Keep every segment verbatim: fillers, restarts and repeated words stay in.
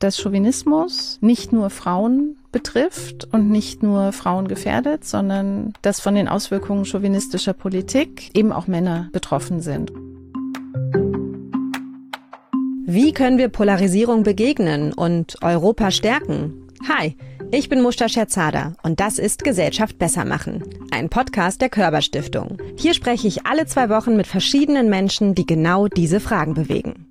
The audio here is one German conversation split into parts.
dass Chauvinismus nicht nur Frauen betrifft und nicht nur Frauen gefährdet, sondern dass von den Auswirkungen chauvinistischer Politik eben auch Männer betroffen sind. Wie können wir Polarisierung begegnen und Europa stärken? Hi, ich bin Mushta Scherzada und das ist Gesellschaft besser machen, ein Podcast der Körber Stiftung. Hier spreche ich alle zwei Wochen mit verschiedenen Menschen, die genau diese Fragen bewegen.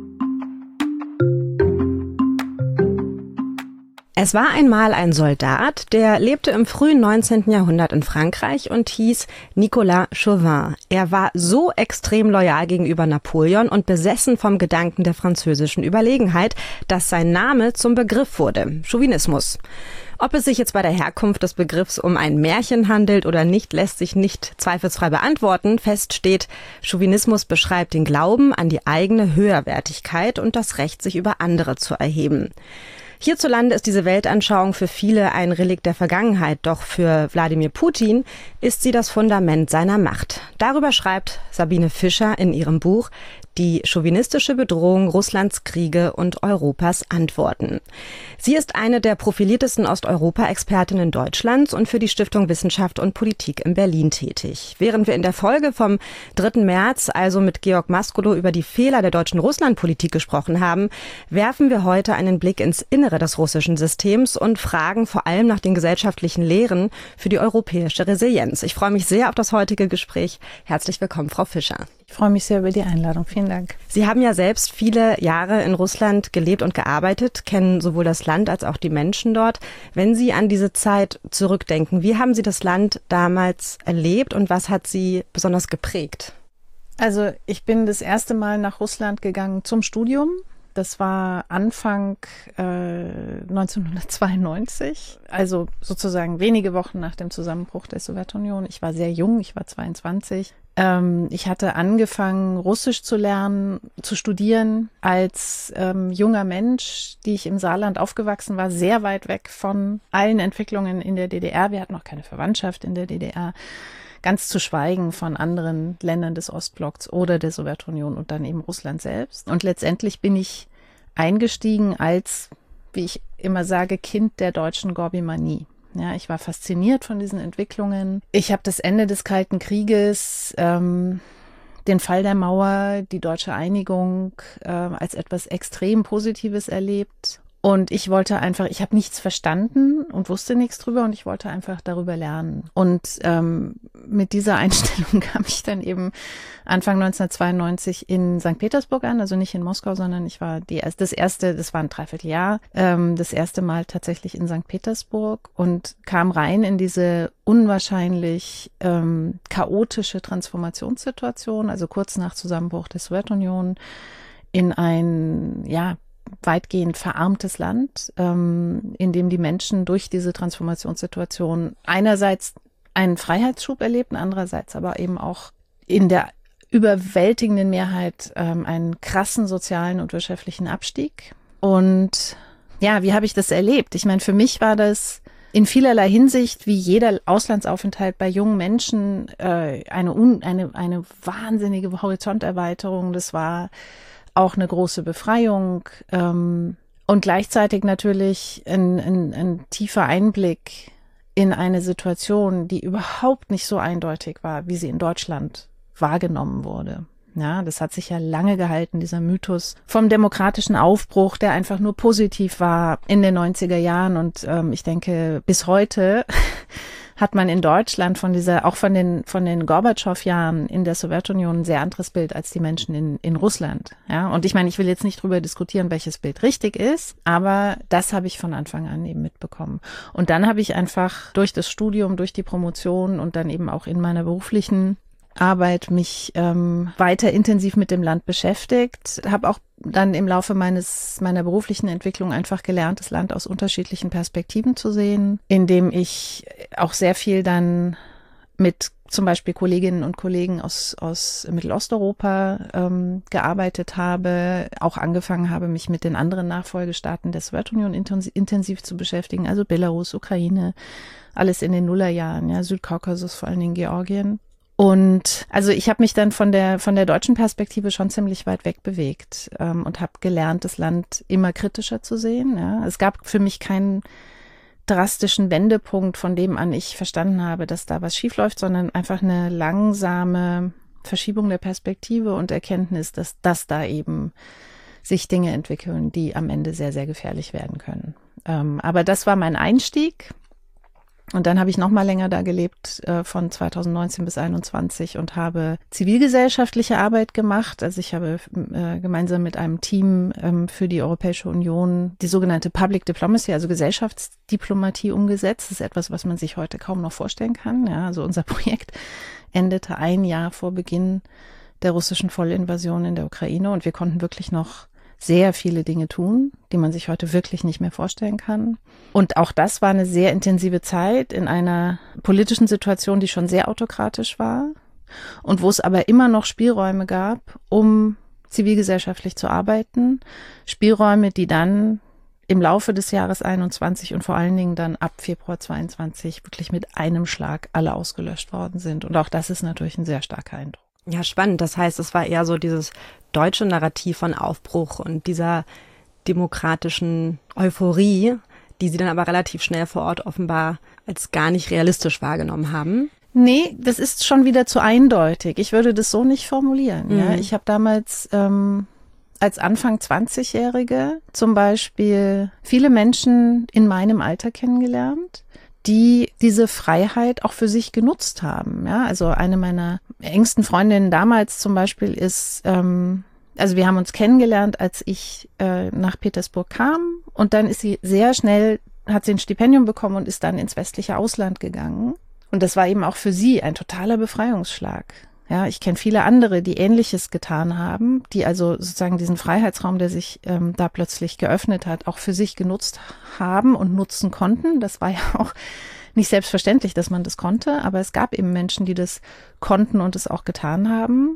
Es war einmal ein Soldat, der lebte im frühen neunzehnten Jahrhundert in Frankreich und hieß Nicolas Chauvin. Er war so extrem loyal gegenüber Napoleon und besessen vom Gedanken der französischen Überlegenheit, dass sein Name zum Begriff wurde: Chauvinismus. Ob es sich jetzt bei der Herkunft des Begriffs um ein Märchen handelt oder nicht, lässt sich nicht zweifelsfrei beantworten. Fest steht, Chauvinismus beschreibt den Glauben an die eigene Höherwertigkeit und das Recht, sich über andere zu erheben. Hierzulande ist diese Weltanschauung für viele ein Relikt der Vergangenheit, doch für Wladimir Putin ist sie das Fundament seiner Macht. Darüber schreibt Sabine Fischer in ihrem Buch Die chauvinistische Bedrohung Russlands Kriege und Europas Antworten. Sie ist eine der profiliertesten Osteuropa-Expertinnen Deutschlands und für die Stiftung Wissenschaft und Politik in Berlin tätig. Während wir in der Folge vom dritten März also mit Georg Maskulow über die Fehler der deutschen Russlandpolitik gesprochen haben, werfen wir heute einen Blick ins Innere des russischen Systems und fragen vor allem nach den gesellschaftlichen Lehren für die europäische Resilienz. Ich freue mich sehr auf das heutige Gespräch. Herzlich willkommen, Frau Fischer. Ich freue mich sehr über die Einladung. Vielen Dank. Sie haben ja selbst viele Jahre in Russland gelebt und gearbeitet, kennen sowohl das Land als auch die Menschen dort. Wenn Sie an diese Zeit zurückdenken, wie haben Sie das Land damals erlebt und was hat Sie besonders geprägt? Also ich bin das erste Mal nach Russland gegangen zum Studium. Das war Anfang äh, neunzehnhundertzweiundneunzig, also sozusagen wenige Wochen nach dem Zusammenbruch der Sowjetunion. Ich war sehr jung, ich war zweiundzwanzig. Ähm, ich hatte angefangen, Russisch zu lernen, zu studieren als ähm, junger Mensch, die ich im Saarland aufgewachsen war, sehr weit weg von allen Entwicklungen in der D D R. Wir hatten auch keine Verwandtschaft in der D D R. Ganz zu schweigen von anderen Ländern des Ostblocks oder der Sowjetunion und dann eben Russland selbst. Und letztendlich bin ich eingestiegen als, wie ich immer sage, Kind der deutschen Gorbimanie. Ja, ich war fasziniert von diesen Entwicklungen. Ich habe das Ende des Kalten Krieges, ähm, den Fall der Mauer, die deutsche Einigung äh, als etwas extrem Positives erlebt. Und ich wollte einfach, ich habe nichts verstanden und wusste nichts drüber und ich wollte einfach darüber lernen. Und ähm, mit dieser Einstellung kam ich dann eben Anfang neunzehnhundertzweiundneunzig in Sankt Petersburg an, also nicht in Moskau, sondern ich war die das erste, das war ein Dreivierteljahr, ähm, das erste Mal tatsächlich in Sankt Petersburg und kam rein in diese unwahrscheinlich ähm, chaotische Transformationssituation, also kurz nach Zusammenbruch der Sowjetunion, in ein, ja, weitgehend verarmtes Land, ähm, in dem die Menschen durch diese Transformationssituation einerseits einen Freiheitsschub erlebten, andererseits aber eben auch in der überwältigenden Mehrheit ähm, einen krassen sozialen und wirtschaftlichen Abstieg. Und ja, wie habe ich das erlebt? Ich meine, für mich war das in vielerlei Hinsicht, wie jeder Auslandsaufenthalt bei jungen Menschen, äh, eine, un, eine, eine wahnsinnige Horizonterweiterung. Das war auch eine große Befreiung ähm, und gleichzeitig natürlich ein, ein, ein tiefer Einblick in eine Situation, die überhaupt nicht so eindeutig war, wie sie in Deutschland wahrgenommen wurde. Ja, das hat sich ja lange gehalten, dieser Mythos vom demokratischen Aufbruch, der einfach nur positiv war in den neunziger Jahren. Und ähm, ich denke, bis heute hat man in Deutschland von dieser, auch von den, von den Gorbatschow-Jahren in der Sowjetunion ein sehr anderes Bild als die Menschen in, in Russland. Ja, und ich meine, ich will jetzt nicht drüber diskutieren, welches Bild richtig ist, aber das habe ich von Anfang an eben mitbekommen. Und dann habe ich einfach durch das Studium, durch die Promotion und dann eben auch in meiner beruflichen Arbeit mich ähm, weiter intensiv mit dem Land beschäftigt, habe auch dann im Laufe meines meiner beruflichen Entwicklung einfach gelernt, das Land aus unterschiedlichen Perspektiven zu sehen, indem ich auch sehr viel dann mit zum Beispiel Kolleginnen und Kollegen aus aus Mittelosteuropa ähm, gearbeitet habe, auch angefangen habe, mich mit den anderen Nachfolgestaaten der Sowjetunion intensiv, intensiv zu beschäftigen, also Belarus, Ukraine, alles in den Nullerjahren, ja, Südkaukasus, vor allen Dingen Georgien. Und also ich habe mich dann von der von der deutschen Perspektive schon ziemlich weit weg bewegt ähm, und habe gelernt, das Land immer kritischer zu sehen. Ja. Es gab für mich keinen drastischen Wendepunkt, von dem an ich verstanden habe, dass da was schiefläuft, sondern einfach eine langsame Verschiebung der Perspektive und Erkenntnis, dass, dass da eben sich Dinge entwickeln, die am Ende sehr, sehr gefährlich werden können. Ähm, aber das war mein Einstieg. Und dann habe ich noch mal länger da gelebt, äh, von zweitausendneunzehn bis einundzwanzig und habe zivilgesellschaftliche Arbeit gemacht. Also ich habe äh, gemeinsam mit einem Team ähm, für die Europäische Union die sogenannte Public Diplomacy, also Gesellschaftsdiplomatie umgesetzt. Das ist etwas, was man sich heute kaum noch vorstellen kann. Ja, also unser Projekt endete ein Jahr vor Beginn der russischen Vollinvasion in der Ukraine und wir konnten wirklich noch sehr viele Dinge tun, die man sich heute wirklich nicht mehr vorstellen kann. Und auch das war eine sehr intensive Zeit in einer politischen Situation, die schon sehr autokratisch war und wo es aber immer noch Spielräume gab, um zivilgesellschaftlich zu arbeiten. Spielräume, die dann im Laufe des Jahres einundzwanzig und vor allen Dingen dann ab Februar zweiundzwanzig wirklich mit einem Schlag alle ausgelöscht worden sind. Und auch das ist natürlich ein sehr starker Eindruck. Ja, spannend. Das heißt, es war eher so dieses deutsche Narrativ von Aufbruch und dieser demokratischen Euphorie, die Sie dann aber relativ schnell vor Ort offenbar als gar nicht realistisch wahrgenommen haben. Nee, das ist schon wieder zu eindeutig. Ich würde das so nicht formulieren. Mhm. Ja. Ich habe damals ähm, als Anfang zwanzigjährige zum Beispiel viele Menschen in meinem Alter kennengelernt, die diese Freiheit auch für sich genutzt haben. Ja, also eine meiner engsten Freundinnen damals zum Beispiel ist, ähm, also wir haben uns kennengelernt, als ich äh, nach Petersburg kam und dann ist sie sehr schnell, hat sie ein Stipendium bekommen und ist dann ins westliche Ausland gegangen. Und das war eben auch für sie ein totaler Befreiungsschlag. Ja, ich kenne viele andere, die Ähnliches getan haben, die also sozusagen diesen Freiheitsraum, der sich ähm, da plötzlich geöffnet hat, auch für sich genutzt haben und nutzen konnten. Das war ja auch nicht selbstverständlich, dass man das konnte, aber es gab eben Menschen, die das konnten und es auch getan haben.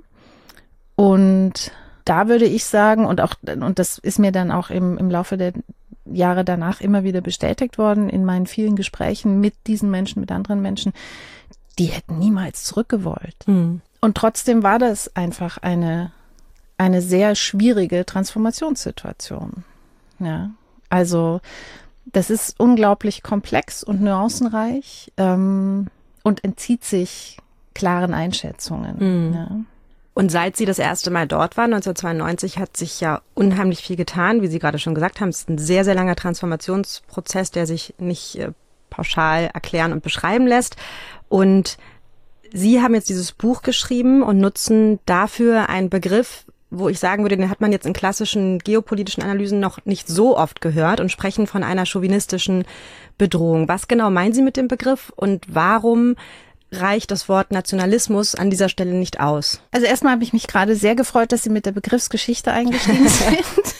Und da würde ich sagen, und auch, und das ist mir dann auch im, im Laufe der Jahre danach immer wieder bestätigt worden in meinen vielen Gesprächen mit diesen Menschen, mit anderen Menschen, die hätten niemals zurückgewollt. Mhm. Und trotzdem war das einfach eine, eine sehr schwierige Transformationssituation. Ja, also das ist unglaublich komplex und nuancenreich ähm, und entzieht sich klaren Einschätzungen. Mhm. Ja. Und seit Sie das erste Mal dort waren, neunzehnhundertzweiundneunzig, hat sich ja unheimlich viel getan, wie Sie gerade schon gesagt haben. Es ist ein sehr, sehr langer Transformationsprozess, der sich nicht äh, pauschal erklären und beschreiben lässt. Und Sie haben jetzt dieses Buch geschrieben und nutzen dafür einen Begriff, wo ich sagen würde, den hat man jetzt in klassischen geopolitischen Analysen noch nicht so oft gehört und sprechen von einer chauvinistischen Bedrohung. Was genau meinen Sie mit dem Begriff und warum reicht das Wort Nationalismus an dieser Stelle nicht aus? Also erstmal habe ich mich gerade sehr gefreut, dass Sie mit der Begriffsgeschichte eingestiegen sind.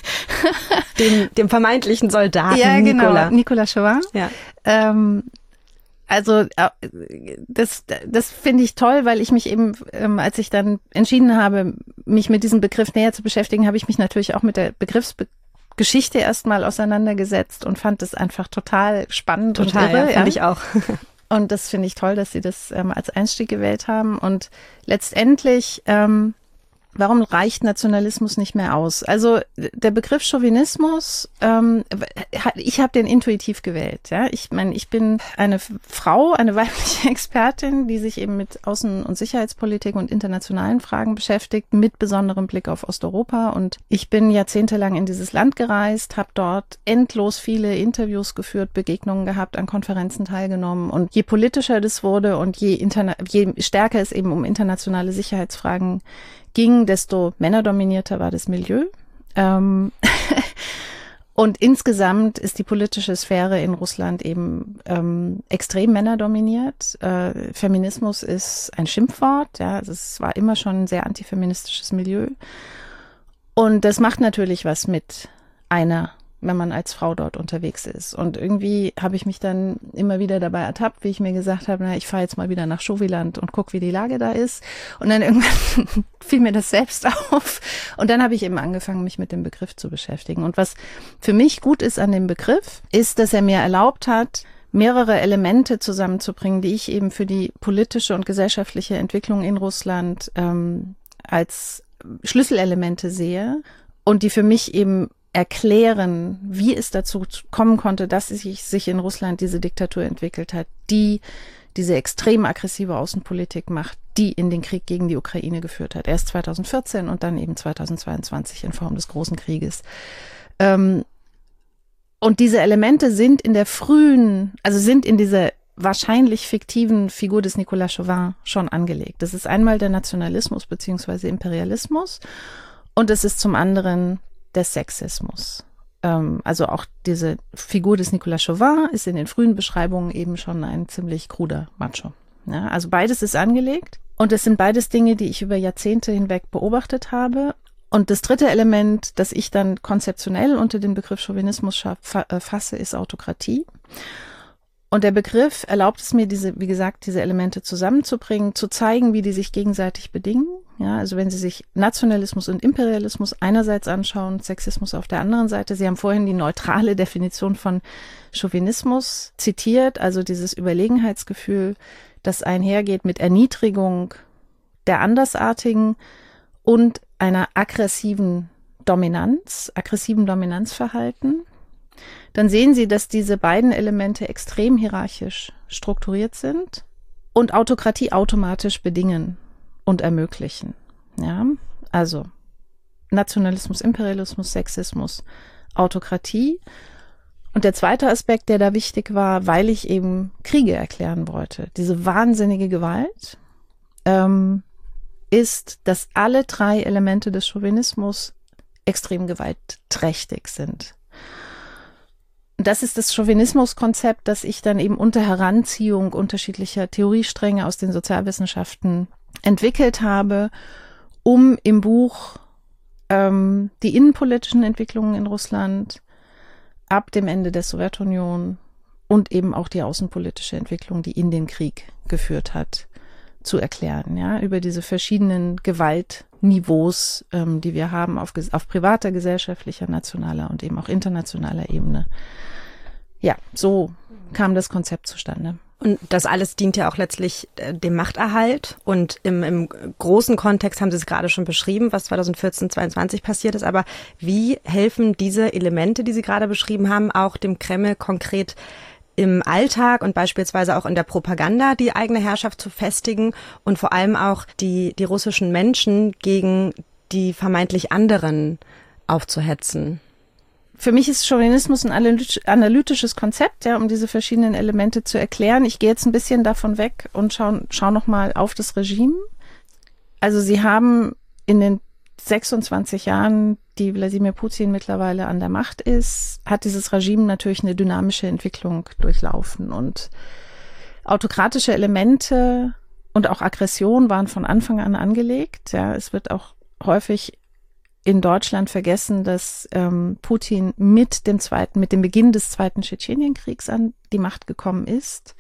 dem, dem vermeintlichen Soldaten ja, genau, Nicolas. Nicolas Chauvin. Ja. Ähm, Also das, das finde ich toll, weil ich mich eben, ähm, als ich dann entschieden habe, mich mit diesem Begriff näher zu beschäftigen, habe ich mich natürlich auch mit der Begriffsgeschichte erstmal auseinandergesetzt und fand das einfach total spannend total, und irre. Ja, finde ja. ich auch. Und das finde ich toll, dass Sie das ähm, als Einstieg gewählt haben. Und letztendlich, ähm, warum reicht Nationalismus nicht mehr aus? Also der Begriff Chauvinismus, ähm, ich habe den intuitiv gewählt. Ja, ich meine, ich bin eine Frau, eine weibliche Expertin, die sich eben mit Außen- und Sicherheitspolitik und internationalen Fragen beschäftigt, mit besonderem Blick auf Osteuropa. Und ich bin jahrzehntelang in dieses Land gereist, habe dort endlos viele Interviews geführt, Begegnungen gehabt, an Konferenzen teilgenommen. Und je politischer das wurde und je, interna- je stärker es eben um internationale Sicherheitsfragen ging, desto männerdominierter war das Milieu. Ähm und insgesamt ist die politische Sphäre in Russland eben ähm, extrem männerdominiert. Äh, Feminismus ist ein Schimpfwort. Ja, also es war immer schon ein sehr antifeministisches Milieu. Und das macht natürlich was mit einer, wenn man als Frau dort unterwegs ist. Und irgendwie habe ich mich dann immer wieder dabei ertappt, wie ich mir gesagt habe, na, ich fahre jetzt mal wieder nach Chauviland und gucke, wie die Lage da ist. Und dann irgendwann fiel mir das selbst auf. Und dann habe ich eben angefangen, mich mit dem Begriff zu beschäftigen. Und was für mich gut ist an dem Begriff, ist, dass er mir erlaubt hat, mehrere Elemente zusammenzubringen, die ich eben für die politische und gesellschaftliche Entwicklung in Russland ähm, als Schlüsselelemente sehe und die für mich eben erklären, wie es dazu kommen konnte, dass sich, sich in Russland diese Diktatur entwickelt hat, die diese extrem aggressive Außenpolitik macht, die in den Krieg gegen die Ukraine geführt hat. Erst zweitausendvierzehn und dann eben zweitausendzweiundzwanzig in Form des großen Krieges. Ähm, und diese Elemente sind in der frühen, also sind in dieser wahrscheinlich fiktiven Figur des Nicolas Chauvin schon angelegt. Das ist einmal der Nationalismus beziehungsweise Imperialismus und es ist zum anderen der Sexismus. Ähm, also auch diese Figur des Nicolas Chauvin ist in den frühen Beschreibungen eben schon ein ziemlich kruder Macho. Ja, also beides ist angelegt und es sind beides Dinge, die ich über Jahrzehnte hinweg beobachtet habe. Und das dritte Element, das ich dann konzeptionell unter den Begriff Chauvinismus fasse, ist Autokratie. Und der Begriff erlaubt es mir, diese, wie gesagt, diese Elemente zusammenzubringen, zu zeigen, wie die sich gegenseitig bedingen. Ja, also wenn Sie sich Nationalismus und Imperialismus einerseits anschauen, Sexismus auf der anderen Seite. Sie haben vorhin die neutrale Definition von Chauvinismus zitiert, also dieses Überlegenheitsgefühl, das einhergeht mit Erniedrigung der Andersartigen und einer aggressiven Dominanz, aggressiven Dominanzverhalten. Dann sehen Sie, dass diese beiden Elemente extrem hierarchisch strukturiert sind und Autokratie automatisch bedingen und ermöglichen. Ja, also Nationalismus, Imperialismus, Sexismus, Autokratie. Und der zweite Aspekt, der da wichtig war, weil ich eben Kriege erklären wollte, diese wahnsinnige Gewalt, ähm, ist, dass alle drei Elemente des Chauvinismus extrem gewaltträchtig sind. Das ist das Chauvinismuskonzept, das ich dann eben unter Heranziehung unterschiedlicher Theoriestränge aus den Sozialwissenschaften entwickelt habe, um im Buch ähm, die innenpolitischen Entwicklungen in Russland ab dem Ende der Sowjetunion und eben auch die außenpolitische Entwicklung, die in den Krieg geführt hat, zu erklären, ja, über diese verschiedenen Gewaltniveaus, ähm, die wir haben auf, auf privater, gesellschaftlicher, nationaler und eben auch internationaler Ebene. Ja, so kam das Konzept zustande. Und das alles dient ja auch letztlich äh, dem Machterhalt. Und im, im großen Kontext haben Sie es gerade schon beschrieben, was zweitausendvierzehn, zweiundzwanzig passiert ist. Aber wie helfen diese Elemente, die Sie gerade beschrieben haben, auch dem Kreml konkret im Alltag und beispielsweise auch in der Propaganda die eigene Herrschaft zu festigen und vor allem auch die, die russischen Menschen gegen die vermeintlich anderen aufzuhetzen? Für mich ist Chauvinismus ein analytisches Konzept, ja, um diese verschiedenen Elemente zu erklären. Ich gehe jetzt ein bisschen davon weg und schaue schau nochmal auf das Regime. Also Sie haben in den sechsundzwanzig Jahren, die Wladimir Putin mittlerweile an der Macht ist, hat dieses Regime natürlich eine dynamische Entwicklung durchlaufen. Und autokratische Elemente und auch Aggression waren von Anfang an angelegt. Ja, es wird auch häufig in Deutschland vergessen, dass ähm, Putin mit dem zweiten, mit dem Beginn des zweiten Tschetschenienkriegs an die Macht gekommen ist.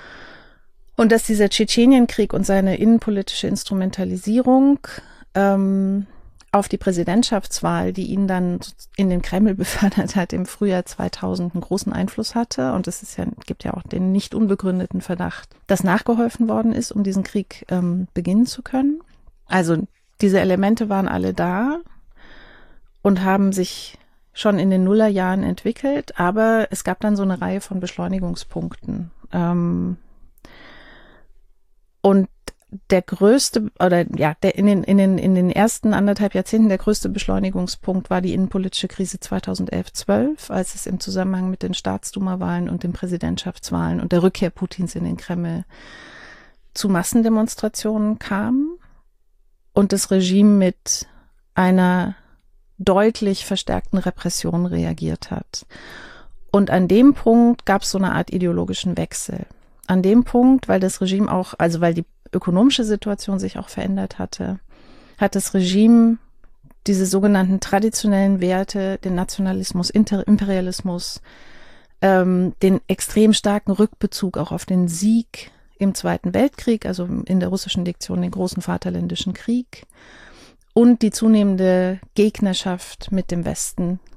Und dass dieser Tschetschenienkrieg und seine innenpolitische Instrumentalisierung ähm, auf die Präsidentschaftswahl, die ihn dann in den Kreml befördert hat, im Frühjahr zweitausend einen großen Einfluss hatte. Und es ist ja, gibt ja auch den nicht unbegründeten Verdacht, dass nachgeholfen worden ist, um diesen Krieg ähm, beginnen zu können. Also diese Elemente waren alle da und haben sich schon in den Nullerjahren entwickelt, aber es gab dann so eine Reihe von Beschleunigungspunkten. Ähm, und der größte, oder ja, der in den, in den, in den ersten anderthalb Jahrzehnten der größte Beschleunigungspunkt war die innenpolitische Krise zweitausendelf zwölf, als es im Zusammenhang mit den Staatsduma-Wahlen und den Präsidentschaftswahlen und der Rückkehr Putins in den Kreml zu Massendemonstrationen kam und das Regime mit einer deutlich verstärkten Repression reagiert hat. Und an dem Punkt gab es so eine Art ideologischen Wechsel. An dem Punkt, weil das Regime auch, also weil die ökonomische Situation sich auch verändert hatte, hat das Regime diese sogenannten traditionellen Werte, den Nationalismus, Inter- Imperialismus, ähm, den extrem starken Rückbezug auch auf den Sieg im Zweiten Weltkrieg, also in der russischen Diktion den großen Vaterländischen Krieg und die zunehmende Gegnerschaft mit dem Westen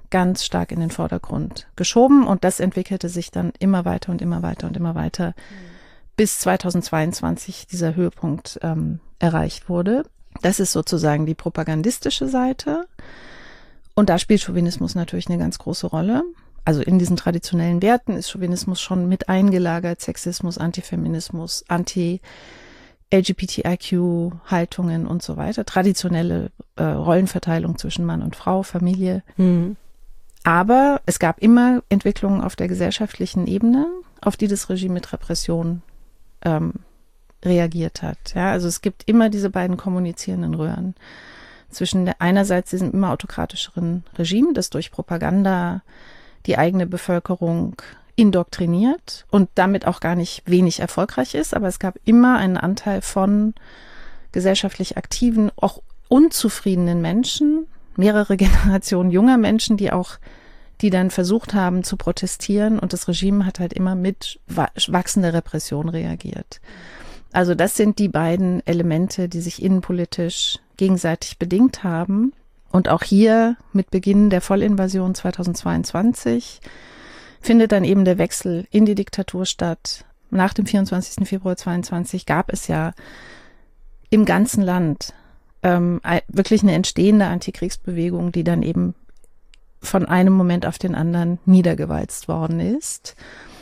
ganz stark in den Vordergrund geschoben und das entwickelte sich dann immer weiter und immer weiter und immer weiter, mhm. bis zweitausendzweiundzwanzig dieser Höhepunkt ähm, erreicht wurde. Das ist sozusagen die propagandistische Seite und da spielt Chauvinismus natürlich eine ganz große Rolle. Also in diesen traditionellen Werten ist Chauvinismus schon mit eingelagert, Sexismus, Antifeminismus, Anti-L G B T I Q-Haltungen und so weiter, traditionelle äh, Rollenverteilung zwischen Mann und Frau, Familie. Mhm. Aber es gab immer Entwicklungen auf der gesellschaftlichen Ebene, auf die das Regime mit Repression ähm, reagiert hat. Ja, also es gibt immer diese beiden kommunizierenden Röhren zwischen der, einerseits diesem immer autokratischeren Regime, das durch Propaganda die eigene Bevölkerung indoktriniert und damit auch gar nicht wenig erfolgreich ist, aber es gab immer einen Anteil von gesellschaftlich aktiven, auch unzufriedenen Menschen, mehrere Generationen junger Menschen, die auch, die dann versucht haben zu protestieren und das Regime hat halt immer mit wachsender Repression reagiert. Also das sind die beiden Elemente, die sich innenpolitisch gegenseitig bedingt haben. Und auch hier mit Beginn der Vollinvasion zweitausendzweiundzwanzig findet dann eben der Wechsel in die Diktatur statt. Nach dem vierundzwanzigsten Februar zweiundzwanzig gab es ja im ganzen Land ähm, wirklich eine entstehende Antikriegsbewegung, die dann eben von einem Moment auf den anderen niedergewalzt worden ist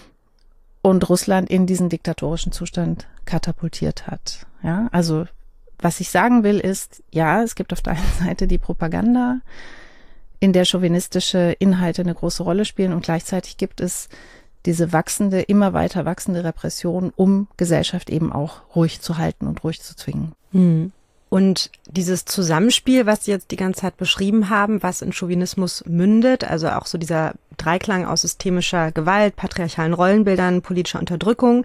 und Russland in diesen diktatorischen Zustand katapultiert hat. Ja, also was ich sagen will ist, ja, es gibt auf der einen Seite die Propaganda, in der chauvinistische Inhalte eine große Rolle spielen und gleichzeitig gibt es diese wachsende, immer weiter wachsende Repression, um Gesellschaft eben auch ruhig zu halten und ruhig zu zwingen. Hm. Und dieses Zusammenspiel, was Sie jetzt die ganze Zeit beschrieben haben, was in Chauvinismus mündet, also auch so dieser Dreiklang aus systemischer Gewalt, patriarchalen Rollenbildern, politischer Unterdrückung,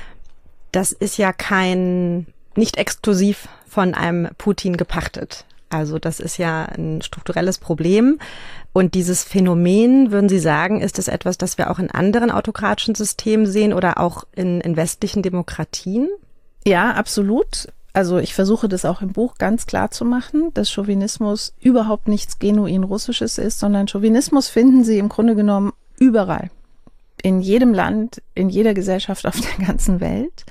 das ist ja kein, nicht exklusiv von einem Putin gepachtet. Also das ist ja ein strukturelles Problem. Und dieses Phänomen, würden Sie sagen, ist es etwas, das wir auch in anderen autokratischen Systemen sehen oder auch in, in westlichen Demokratien? Ja, absolut. Also ich versuche das auch im Buch ganz klar zu machen, dass Chauvinismus überhaupt nichts genuin Russisches ist, sondern Chauvinismus finden Sie im Grunde genommen überall. In jedem Land, in jeder Gesellschaft auf der ganzen Welt.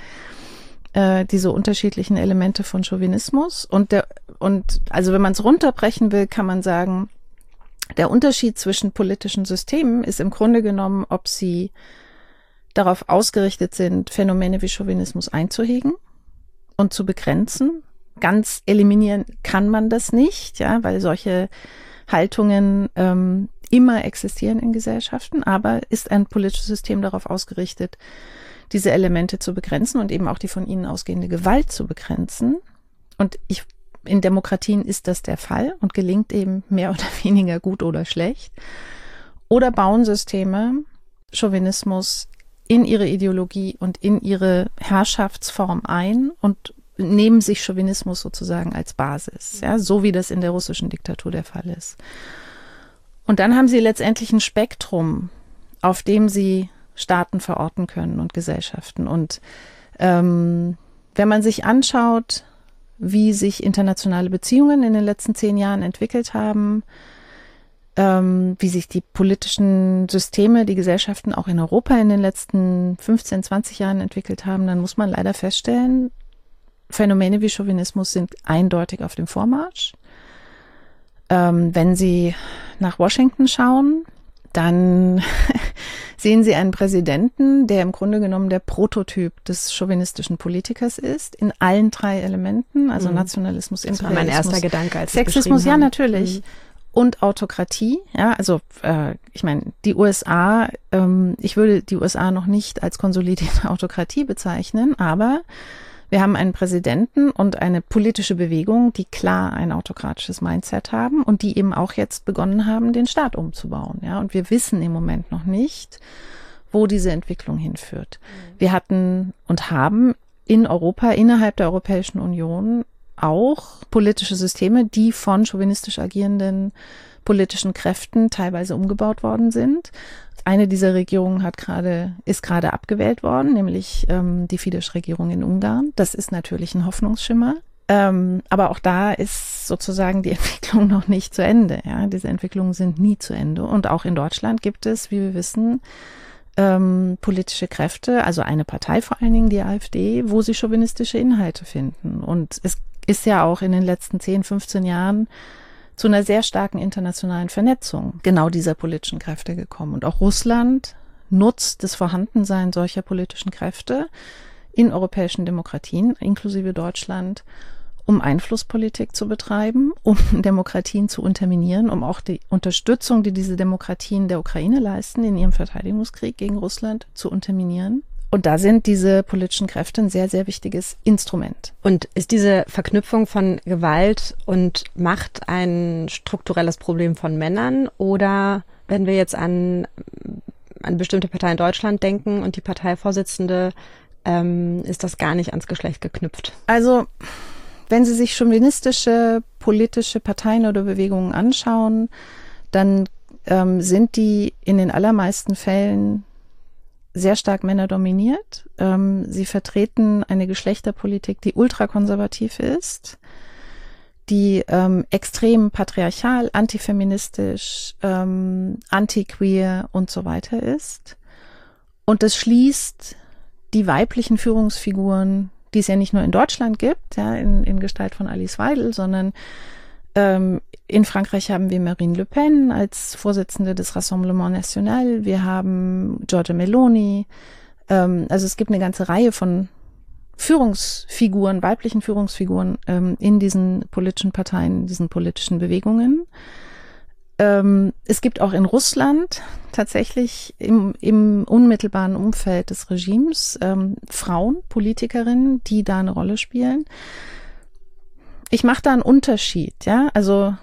Äh, diese unterschiedlichen Elemente von Chauvinismus. Und der, und also wenn man es runterbrechen will, kann man sagen, der Unterschied zwischen politischen Systemen ist im Grunde genommen, ob sie darauf ausgerichtet sind, Phänomene wie Chauvinismus einzuhegen und zu begrenzen. Ganz eliminieren kann man das nicht, ja, weil solche Haltungen ähm, immer existieren in Gesellschaften, aber ist ein politisches System darauf ausgerichtet, diese Elemente zu begrenzen und eben auch die von ihnen ausgehende Gewalt zu begrenzen. Und ich, in Demokratien ist das der Fall und gelingt eben mehr oder weniger gut oder schlecht. Oder bauen Systeme Chauvinismus in ihre Ideologie und in ihre Herrschaftsform ein und nehmen sich Chauvinismus sozusagen als Basis, ja, so wie das in der russischen Diktatur der Fall ist. Und dann haben sie letztendlich ein Spektrum, auf dem sie Staaten verorten können und Gesellschaften. Und ähm, wenn man sich anschaut, wie sich internationale Beziehungen in den letzten zehn Jahren entwickelt haben, ähm, wie sich die politischen Systeme, die Gesellschaften auch in Europa in den letzten fünfzehn, zwanzig Jahren entwickelt haben, dann muss man leider feststellen, Phänomene wie Chauvinismus sind eindeutig auf dem Vormarsch. Ähm, wenn Sie nach Washington schauen, dann sehen Sie einen Präsidenten, der im Grunde genommen der Prototyp des chauvinistischen Politikers ist, in allen drei Elementen, also mhm. Nationalismus, das war mein erster Gedanke, als Sexismus, ja haben. natürlich, mhm. und Autokratie, ja, also äh, ich meine, die U S A, ähm, ich würde die U S A noch nicht als konsolidierte Autokratie bezeichnen, aber wir haben einen Präsidenten und eine politische Bewegung, die klar ein autokratisches Mindset haben und die eben auch jetzt begonnen haben, den Staat umzubauen. Ja, und wir wissen im Moment noch nicht, wo diese Entwicklung hinführt. Mhm. Wir hatten und haben in Europa, innerhalb der Europäischen Union auch politische Systeme, die von chauvinistisch agierenden politischen Kräften teilweise umgebaut worden sind. Eine dieser Regierungen hat gerade, ist gerade abgewählt worden, nämlich ähm, die Fidesz-Regierung in Ungarn. Das ist natürlich ein Hoffnungsschimmer. Ähm, aber auch da ist sozusagen die Entwicklung noch nicht zu Ende. Ja, diese Entwicklungen sind nie zu Ende. Und auch in Deutschland gibt es, wie wir wissen, ähm, politische Kräfte, also eine Partei vor allen Dingen, die AfD, wo sie chauvinistische Inhalte finden. Und es ist ja auch in den letzten zehn, fünfzehn Jahren zu einer sehr starken internationalen Vernetzung genau dieser politischen Kräfte gekommen. Und auch Russland nutzt das Vorhandensein solcher politischen Kräfte in europäischen Demokratien, inklusive Deutschland, um Einflusspolitik zu betreiben, um Demokratien zu unterminieren, um auch die Unterstützung, die diese Demokratien der Ukraine leisten, in ihrem Verteidigungskrieg gegen Russland zu unterminieren. Und da sind diese politischen Kräfte ein sehr, sehr wichtiges Instrument. Und ist diese Verknüpfung von Gewalt und Macht ein strukturelles Problem von Männern? Oder wenn wir jetzt an, an bestimmte Parteien in Deutschland denken und die Parteivorsitzende, ähm, ist das gar nicht ans Geschlecht geknüpft? Also, wenn Sie sich chauvinistische politische Parteien oder Bewegungen anschauen, dann ähm, sind die in den allermeisten Fällen sehr stark männerdominiert. Ähm, sie vertreten eine Geschlechterpolitik, die ultrakonservativ ist, die ähm, extrem patriarchal, antifeministisch, ähm, antiqueer und so weiter ist. Und das schließt die weiblichen Führungsfiguren, die es ja nicht nur in Deutschland gibt, ja, in, in Gestalt von Alice Weidel, sondern ähm, in Frankreich haben wir Marine Le Pen als Vorsitzende des Rassemblement National, wir haben Giorgia Meloni, ähm, also es gibt eine ganze Reihe von Führungsfiguren, weiblichen Führungsfiguren ähm, in diesen politischen Parteien, diesen politischen Bewegungen. Ähm, es gibt auch in Russland tatsächlich im, im unmittelbaren Umfeld des Regimes ähm, Frauen, Politikerinnen, die da eine Rolle spielen. Ich mache da einen Unterschied, ja, also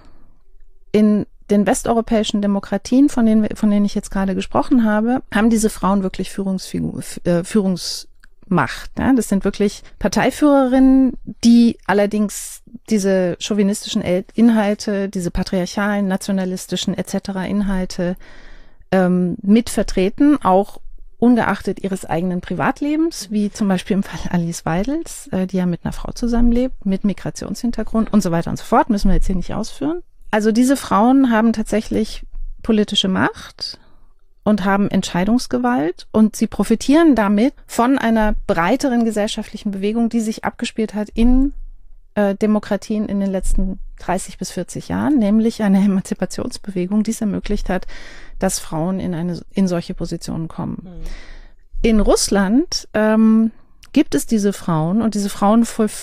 in den westeuropäischen Demokratien, von denen, von denen ich jetzt gerade gesprochen habe, haben diese Frauen wirklich Führungsfigur, äh, Führungsmacht. Ja? Das sind wirklich Parteiführerinnen, die allerdings diese chauvinistischen Inhalte, diese patriarchalen, nationalistischen et cetera Inhalte ähm, mitvertreten, auch ungeachtet ihres eigenen Privatlebens, wie zum Beispiel im Fall Alice Weidels, äh, die ja mit einer Frau zusammenlebt, mit Migrationshintergrund und so weiter und so fort, müssen wir jetzt hier nicht ausführen. Also diese Frauen haben tatsächlich politische Macht und haben Entscheidungsgewalt und sie profitieren damit von einer breiteren gesellschaftlichen Bewegung, die sich abgespielt hat in äh, Demokratien in den letzten dreißig bis vierzig Jahren, nämlich eine Emanzipationsbewegung, die es ermöglicht hat, dass Frauen in eine in solche Positionen kommen. Mhm. In Russland ähm, gibt es diese Frauen und diese Frauen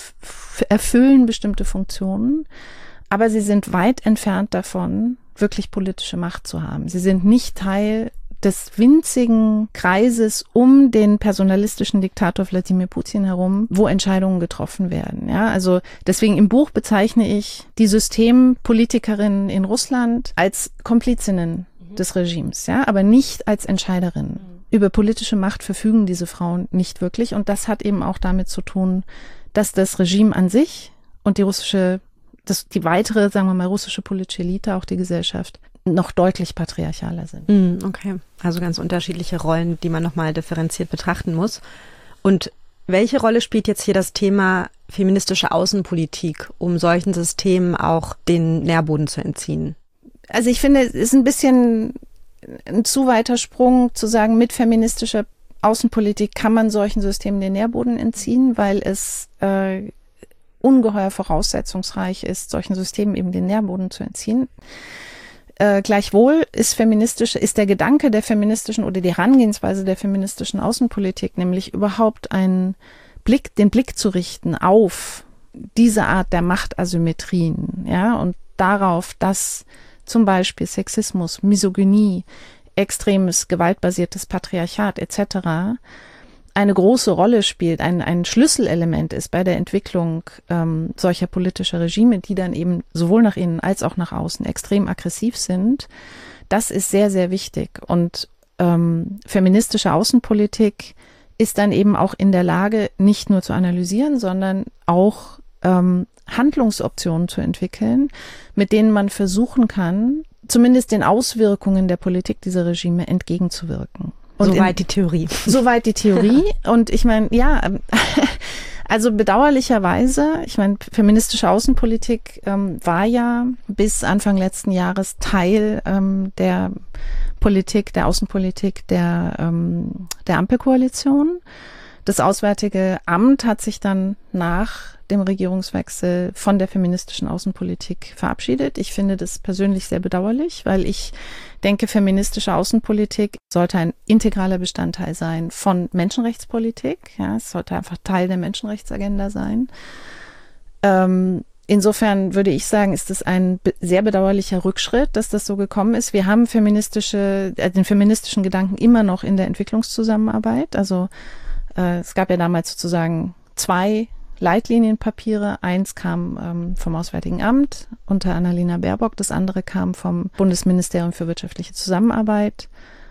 erfüllen bestimmte Funktionen, aber sie sind weit entfernt davon, wirklich politische Macht zu haben. Sie sind nicht Teil des winzigen Kreises um den personalistischen Diktator Wladimir Putin herum, wo Entscheidungen getroffen werden. Ja, also deswegen im Buch bezeichne ich die Systempolitikerinnen in Russland als Komplizinnen mhm. des Regimes, ja, aber nicht als Entscheiderinnen. Mhm. Über politische Macht verfügen diese Frauen nicht wirklich und das hat eben auch damit zu tun, dass das Regime an sich und die russische, das, die weitere, sagen wir mal, russische politische Elite, auch die Gesellschaft, noch deutlich patriarchaler sind. Okay, also ganz unterschiedliche Rollen, die man nochmal differenziert betrachten muss. Und welche Rolle spielt jetzt hier das Thema feministische Außenpolitik, um solchen Systemen auch den Nährboden zu entziehen? Also ich finde, es ist ein bisschen ein zu weiter Sprung zu sagen, mit feministischer Außenpolitik kann man solchen Systemen den Nährboden entziehen, weil es äh, ungeheuer voraussetzungsreich ist, solchen Systemen eben den Nährboden zu entziehen. Äh, gleichwohl ist feministische, ist der Gedanke der feministischen oder die Herangehensweise der feministischen Außenpolitik, nämlich überhaupt einen Blick, den Blick zu richten auf diese Art der Machtasymmetrien, ja, und darauf, dass zum Beispiel Sexismus, Misogynie, extremes gewaltbasiertes Patriarchat et cetera eine große Rolle spielt, ein, ein Schlüsselelement ist bei der Entwicklung ähm, solcher politischer Regime, die dann eben sowohl nach innen als auch nach außen extrem aggressiv sind. Das ist sehr, sehr wichtig. Und ähm, feministische Außenpolitik ist dann eben auch in der Lage, nicht nur zu analysieren, sondern auch ähm, Handlungsoptionen zu entwickeln, mit denen man versuchen kann, zumindest den Auswirkungen der Politik dieser Regime entgegenzuwirken. Und soweit die Theorie. Soweit die Theorie. Und ich meine, ja, Also bedauerlicherweise, ich meine, feministische Außenpolitik ähm, war ja bis Anfang letzten Jahres Teil ähm, der Politik, der Außenpolitik der, ähm, der Ampelkoalition. Das Auswärtige Amt hat sich dann nach dem Regierungswechsel von der feministischen Außenpolitik verabschiedet. Ich finde das persönlich sehr bedauerlich, weil ich denke, feministische Außenpolitik sollte ein integraler Bestandteil sein von Menschenrechtspolitik. Ja, es sollte einfach Teil der Menschenrechtsagenda sein. Ähm, insofern würde ich sagen, ist es ein be- sehr bedauerlicher Rückschritt, dass das so gekommen ist. Wir haben feministische, äh, den feministischen Gedanken immer noch in der Entwicklungszusammenarbeit. Also äh, es gab ja damals sozusagen zwei Leitlinienpapiere. Eins kam ähm, vom Auswärtigen Amt unter Annalena Baerbock, das andere kam vom Bundesministerium für wirtschaftliche Zusammenarbeit.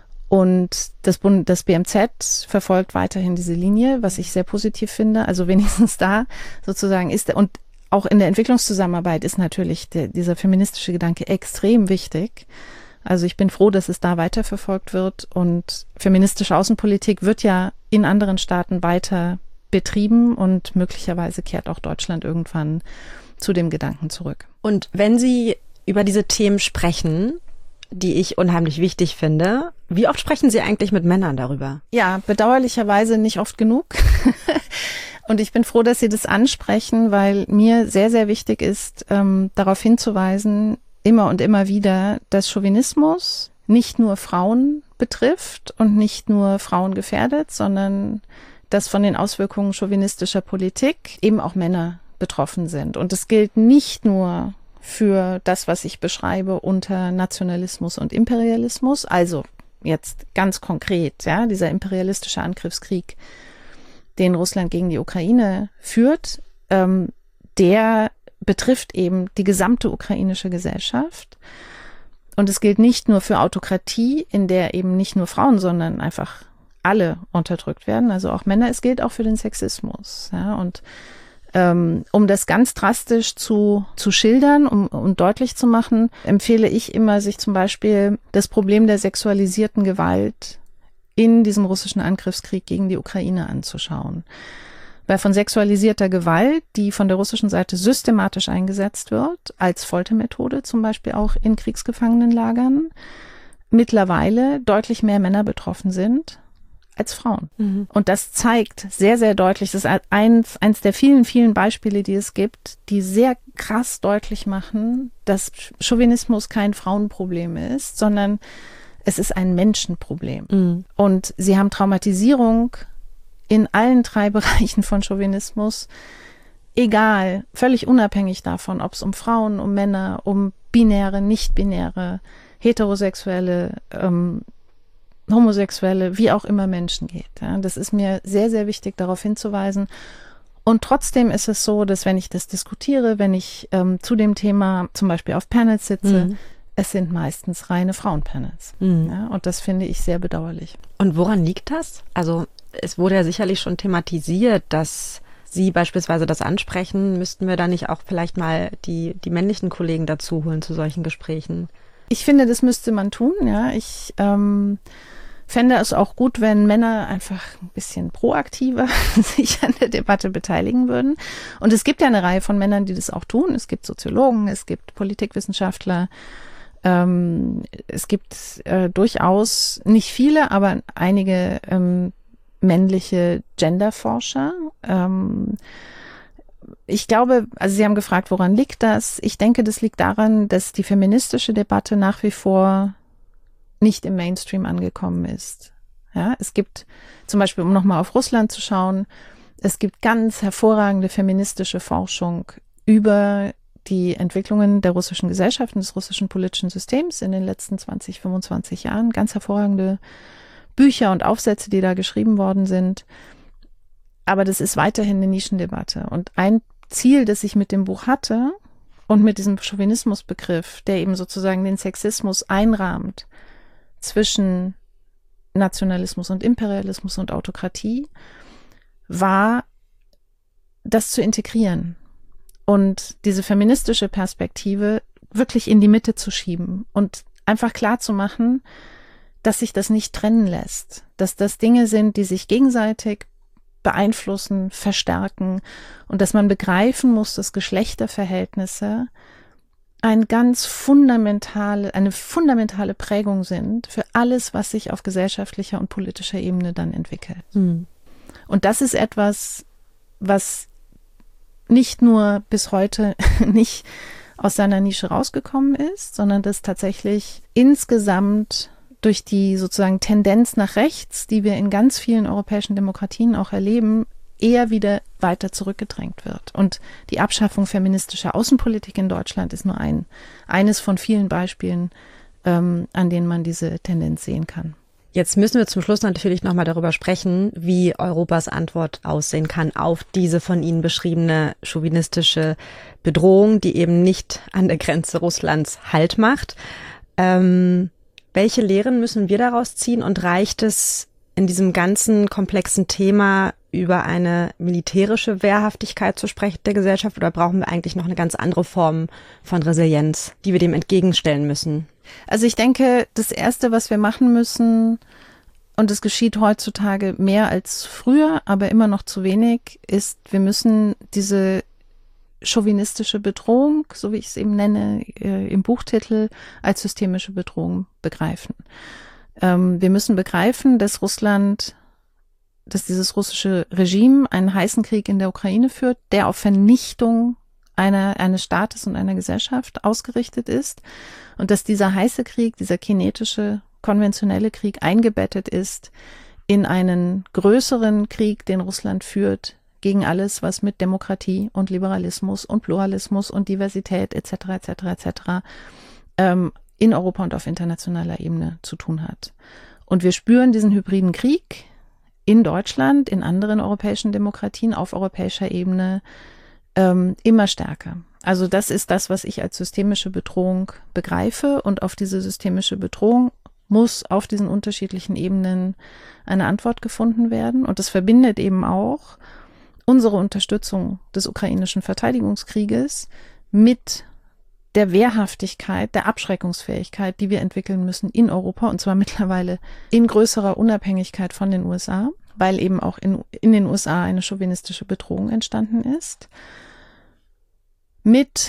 Und das, Bund, das B M Z verfolgt weiterhin diese Linie, was ich sehr positiv finde. Also wenigstens da sozusagen ist, und auch in der Entwicklungszusammenarbeit ist natürlich der, dieser feministische Gedanke extrem wichtig. Also ich bin froh, dass es da weiterverfolgt wird. Und feministische Außenpolitik wird ja in anderen Staaten weiter betrieben und möglicherweise kehrt auch Deutschland irgendwann zu dem Gedanken zurück. Und wenn Sie über diese Themen sprechen, die ich unheimlich wichtig finde, wie oft sprechen Sie eigentlich mit Männern darüber? Ja, bedauerlicherweise nicht oft genug. Und ich bin froh, dass Sie das ansprechen, weil mir sehr, sehr wichtig ist, ähm, darauf hinzuweisen, immer und immer wieder, dass Chauvinismus nicht nur Frauen betrifft und nicht nur Frauen gefährdet, sondern dass von den Auswirkungen chauvinistischer Politik eben auch Männer betroffen sind. Und das gilt nicht nur für das, was ich beschreibe unter Nationalismus und Imperialismus, also jetzt ganz konkret, ja, dieser imperialistische Angriffskrieg, den Russland gegen die Ukraine führt, ähm, der betrifft eben die gesamte ukrainische Gesellschaft. Und es gilt nicht nur für Autokratie, in der eben nicht nur Frauen, sondern einfach alle unterdrückt werden, also auch Männer. Es gilt auch für den Sexismus. Ja, und ähm, um das ganz drastisch zu, zu schildern um, und deutlich zu machen, empfehle ich immer, sich zum Beispiel das Problem der sexualisierten Gewalt in diesem russischen Angriffskrieg gegen die Ukraine anzuschauen. Weil von sexualisierter Gewalt, die von der russischen Seite systematisch eingesetzt wird, als Foltermethode zum Beispiel auch in Kriegsgefangenenlagern, mittlerweile deutlich mehr Männer betroffen sind als Frauen. Mhm. Und das zeigt sehr, sehr deutlich, das ist eins, eins der vielen, vielen Beispiele, die es gibt, die sehr krass deutlich machen, dass Chauvinismus kein Frauenproblem ist, sondern es ist ein Menschenproblem. Mhm. Und sie haben Traumatisierung in allen drei Bereichen von Chauvinismus, egal, völlig unabhängig davon, ob es um Frauen, um Männer, um binäre, nicht-binäre, heterosexuelle, ähm, Homosexuelle, wie auch immer Menschen geht. Ja, das ist mir sehr, sehr wichtig, darauf hinzuweisen. Und trotzdem ist es so, dass wenn ich das diskutiere, wenn ich ähm, zu dem Thema zum Beispiel auf Panels sitze, mhm. es sind meistens reine Frauenpanels. Mhm. Ja, und das finde ich sehr bedauerlich. Und woran liegt das? Also es wurde ja sicherlich schon thematisiert, dass Sie beispielsweise das ansprechen. Müssten wir da nicht auch vielleicht mal die, die männlichen Kollegen dazu holen zu solchen Gesprächen? Ich finde, das müsste man tun, ja. Ich ähm, fände es auch gut, wenn Männer einfach ein bisschen proaktiver sich an der Debatte beteiligen würden. Und es gibt ja eine Reihe von Männern, die das auch tun. Es gibt Soziologen, es gibt Politikwissenschaftler, ähm, es gibt äh, durchaus nicht viele, aber einige ähm, männliche Genderforscher. Ähm, Ich glaube, also Sie haben gefragt, woran liegt das? Ich denke, das liegt daran, dass die feministische Debatte nach wie vor nicht im Mainstream angekommen ist. Ja, es gibt zum Beispiel, um nochmal auf Russland zu schauen, es gibt ganz hervorragende feministische Forschung über die Entwicklungen der russischen Gesellschaft und des russischen politischen Systems in den letzten zwanzig, fünfundzwanzig Jahren. Ganz hervorragende Bücher und Aufsätze, die da geschrieben worden sind. Aber das ist weiterhin eine Nischendebatte. Und ein Ziel, das ich mit dem Buch hatte und mit diesem Chauvinismusbegriff, der eben sozusagen den Sexismus einrahmt zwischen Nationalismus und Imperialismus und Autokratie, war, das zu integrieren und diese feministische Perspektive wirklich in die Mitte zu schieben und einfach klar zu machen, dass sich das nicht trennen lässt, dass das Dinge sind, die sich gegenseitig beeinflussen, verstärken und dass man begreifen muss, dass Geschlechterverhältnisse ein ganz fundamentale, eine fundamentale Prägung sind für alles, was sich auf gesellschaftlicher und politischer Ebene dann entwickelt. Mhm. Und das ist etwas, was nicht nur bis heute nicht aus seiner Nische rausgekommen ist, sondern das tatsächlich insgesamt durch die sozusagen Tendenz nach rechts, die wir in ganz vielen europäischen Demokratien auch erleben, eher wieder weiter zurückgedrängt wird. Und die Abschaffung feministischer Außenpolitik in Deutschland ist nur ein, eines von vielen Beispielen, ähm, an denen man diese Tendenz sehen kann. Jetzt müssen wir zum Schluss natürlich nochmal darüber sprechen, wie Europas Antwort aussehen kann auf diese von Ihnen beschriebene chauvinistische Bedrohung, die eben nicht an der Grenze Russlands Halt macht. Ähm, welche Lehren müssen wir daraus ziehen und reicht es in diesem ganzen komplexen Thema über eine militärische Wehrhaftigkeit zu sprechen der Gesellschaft oder brauchen wir eigentlich noch eine ganz andere Form von Resilienz, die wir dem entgegenstellen müssen? Also ich denke, das Erste, was wir machen müssen, und es geschieht heutzutage mehr als früher, aber immer noch zu wenig, ist, wir müssen diese chauvinistische Bedrohung, so wie ich es eben nenne, äh, im Buchtitel, als systemische Bedrohung begreifen. Ähm, wir müssen begreifen, dass Russland, dass dieses russische Regime einen heißen Krieg in der Ukraine führt, der auf Vernichtung einer, eines Staates und einer Gesellschaft ausgerichtet ist und dass dieser heiße Krieg, dieser kinetische, konventionelle Krieg eingebettet ist in einen größeren Krieg, den Russland führt gegen alles, was mit Demokratie und Liberalismus und Pluralismus und Diversität et cetera et cetera et cetera ähm, in Europa und auf internationaler Ebene zu tun hat. Und wir spüren diesen hybriden Krieg in Deutschland, in anderen europäischen Demokratien auf europäischer Ebene ähm, immer stärker. Also das ist das, was ich als systemische Bedrohung begreife und auf diese systemische Bedrohung muss auf diesen unterschiedlichen Ebenen eine Antwort gefunden werden. Und das verbindet eben auch unsere Unterstützung des ukrainischen Verteidigungskrieges mit der Wehrhaftigkeit, der Abschreckungsfähigkeit, die wir entwickeln müssen in Europa und zwar mittlerweile in größerer Unabhängigkeit von den U S A, weil eben auch in, in den U S A eine chauvinistische Bedrohung entstanden ist. Mit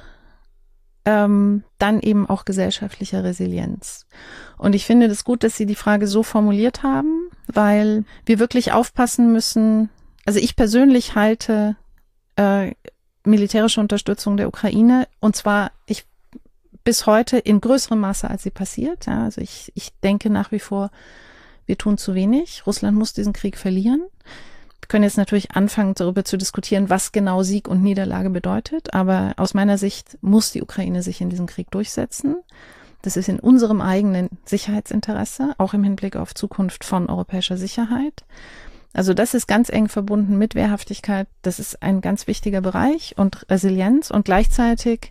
ähm, dann eben auch gesellschaftlicher Resilienz. Und ich finde das gut, dass Sie die Frage so formuliert haben, weil wir wirklich aufpassen müssen. Also ich persönlich halte äh, militärische Unterstützung der Ukraine und zwar ich bis heute in größerem Maße, als sie passiert. Ja, also ich, ich denke nach wie vor, wir tun zu wenig. Russland muss diesen Krieg verlieren. Wir können jetzt natürlich anfangen, darüber zu diskutieren, was genau Sieg und Niederlage bedeutet. Aber aus meiner Sicht muss die Ukraine sich in diesem Krieg durchsetzen. Das ist in unserem eigenen Sicherheitsinteresse, auch im Hinblick auf Zukunft von europäischer Sicherheit. Also das ist ganz eng verbunden mit Wehrhaftigkeit. Das ist ein ganz wichtiger Bereich und Resilienz. Und gleichzeitig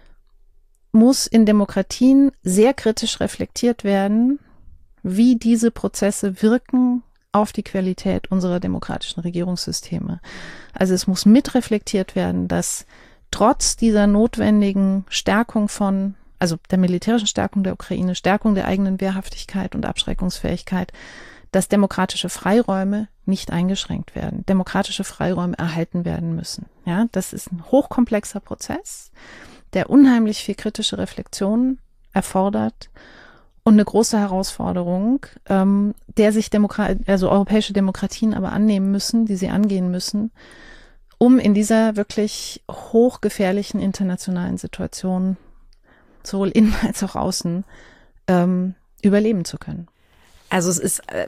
muss in Demokratien sehr kritisch reflektiert werden, wie diese Prozesse wirken auf die Qualität unserer demokratischen Regierungssysteme. Also es muss mitreflektiert werden, dass trotz dieser notwendigen Stärkung von, also der militärischen Stärkung der Ukraine, Stärkung der eigenen Wehrhaftigkeit und Abschreckungsfähigkeit, dass demokratische Freiräume nicht eingeschränkt werden, demokratische Freiräume erhalten werden müssen. Ja, das ist ein hochkomplexer Prozess, der unheimlich viel kritische Reflexion erfordert und eine große Herausforderung, ähm, der sich Demokra- also europäische Demokratien aber annehmen müssen, die sie angehen müssen, um in dieser wirklich hochgefährlichen internationalen Situation sowohl innen als auch außen ähm, überleben zu können. Also es ist, äh,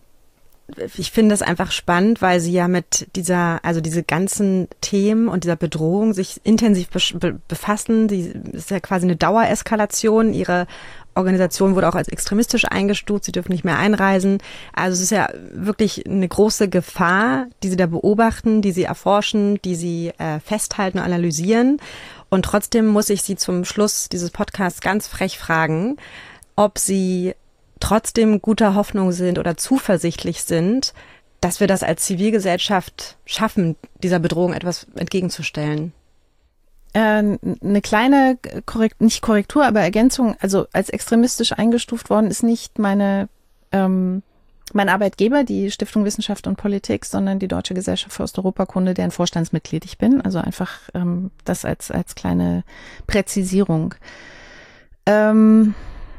ich finde es einfach spannend, weil Sie ja mit dieser, also diese ganzen Themen und dieser Bedrohung sich intensiv be- befassen. Sie ist ja quasi eine Dauereskalation. Ihre Organisation wurde auch als extremistisch eingestuft. Sie dürfen nicht mehr einreisen. Also es ist ja wirklich eine große Gefahr, die Sie da beobachten, die Sie erforschen, die Sie äh, festhalten und analysieren. Und trotzdem muss ich Sie zum Schluss dieses Podcasts ganz frech fragen, ob Sie trotzdem guter Hoffnung sind oder zuversichtlich sind, dass wir das als Zivilgesellschaft schaffen, dieser Bedrohung etwas entgegenzustellen? Äh, eine kleine, Korrekt, nicht Korrektur, aber Ergänzung, also als extremistisch eingestuft worden ist nicht meine ähm, mein Arbeitgeber, die Stiftung Wissenschaft und Politik, sondern die Deutsche Gesellschaft für Osteuropakunde, deren Vorstandsmitglied ich bin. Also einfach ähm, das als als kleine Präzisierung. Ähm,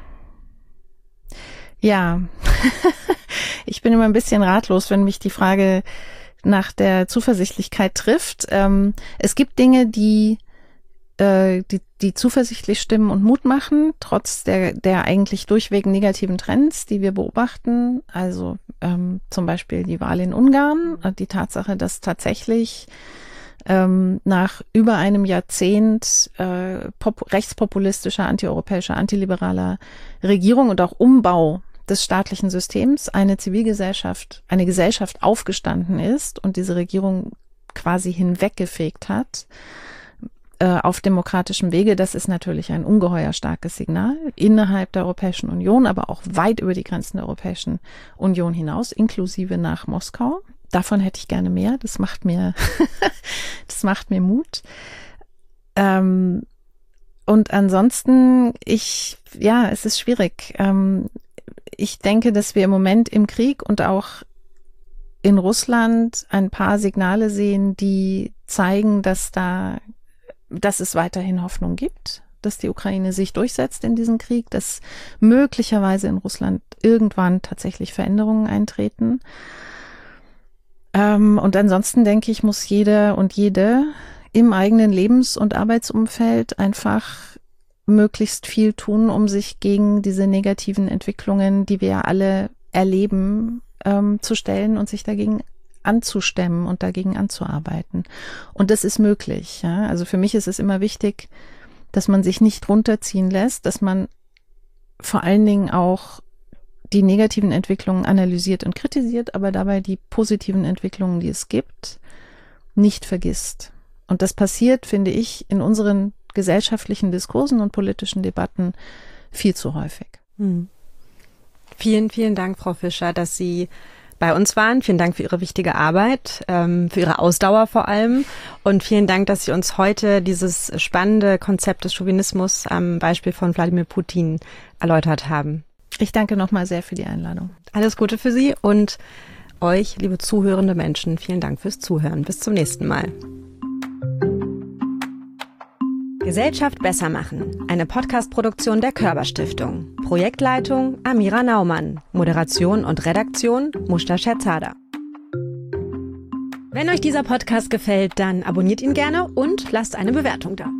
ja, ich bin immer ein bisschen ratlos, wenn mich die Frage nach der Zuversichtlichkeit trifft. Ähm, es gibt Dinge, die Die, die zuversichtlich stimmen und Mut machen, trotz der, der eigentlich durchweg negativen Trends, die wir beobachten. Also ähm, zum Beispiel die Wahl in Ungarn, die Tatsache, dass tatsächlich ähm, nach über einem Jahrzehnt äh, pop- rechtspopulistischer, antieuropäischer, antiliberaler Regierung und auch Umbau des staatlichen Systems eine Zivilgesellschaft, eine Gesellschaft aufgestanden ist und diese Regierung quasi hinweggefegt hat auf demokratischem Wege. Das ist natürlich ein ungeheuer starkes Signal innerhalb der Europäischen Union, aber auch weit über die Grenzen der Europäischen Union hinaus, inklusive nach Moskau. Davon hätte ich gerne mehr. Das macht mir, das macht mir Mut. Ähm, und ansonsten, ich, ja, es ist schwierig. Ähm, ich denke, dass wir im Moment im Krieg und auch in Russland ein paar Signale sehen, die zeigen, dass da dass es weiterhin Hoffnung gibt, dass die Ukraine sich durchsetzt in diesem Krieg, dass möglicherweise in Russland irgendwann tatsächlich Veränderungen eintreten. Ähm, und ansonsten denke ich, muss jeder und jede im eigenen Lebens- und Arbeitsumfeld einfach möglichst viel tun, um sich gegen diese negativen Entwicklungen, die wir ja alle erleben, ähm, zu stellen und sich dagegen anzustemmen und dagegen anzuarbeiten. Und das ist möglich. Ja? Also für mich ist es immer wichtig, dass man sich nicht runterziehen lässt, dass man vor allen Dingen auch die negativen Entwicklungen analysiert und kritisiert, aber dabei die positiven Entwicklungen, die es gibt, nicht vergisst. Und das passiert, finde ich, in unseren gesellschaftlichen Diskursen und politischen Debatten viel zu häufig. Hm. Vielen, vielen Dank, Frau Fischer, dass Sie bei uns waren. Vielen Dank für Ihre wichtige Arbeit, ähm, für Ihre Ausdauer vor allem. Und vielen Dank, dass Sie uns heute dieses spannende Konzept des Chauvinismus am Beispiel von Wladimir Putin erläutert haben. Ich danke nochmal sehr für die Einladung. Alles Gute für Sie und euch, liebe zuhörende Menschen. Vielen Dank fürs Zuhören. Bis zum nächsten Mal. Gesellschaft besser machen. Eine Podcast-Produktion der Körber Stiftung. Projektleitung Amira Naumann. Moderation und Redaktion Mushta Scherzada. Wenn euch dieser Podcast gefällt, dann abonniert ihn gerne und lasst eine Bewertung da.